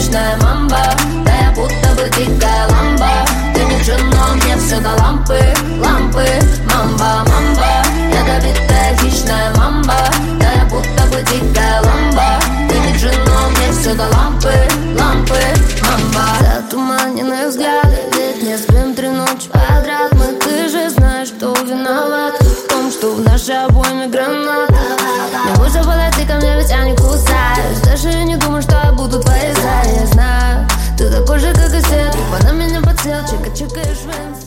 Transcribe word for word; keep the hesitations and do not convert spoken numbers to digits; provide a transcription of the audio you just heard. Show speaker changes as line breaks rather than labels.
хищная мамба. Да я будто бы дикая ламба. Ты не джином, мне все до лампы, лампы. Мамба, мамба, ядовитая хищная мамба. Да я будто бы дикая ламба. Ты не джином, мне все до лампы, лампы. Мамба. Затуманенные взгляды, ведь не спим три ночи подряд. Мы, ты же знаешь, кто виноват в том, что в нашей обойме граната. Не бойся подойти ко мне, ведь я не кусаюсь. Даже не думаю, что я буду твоей, я знаю. Ты такой же, как и все, ты на меня подсел, чика-чикаешь венцы.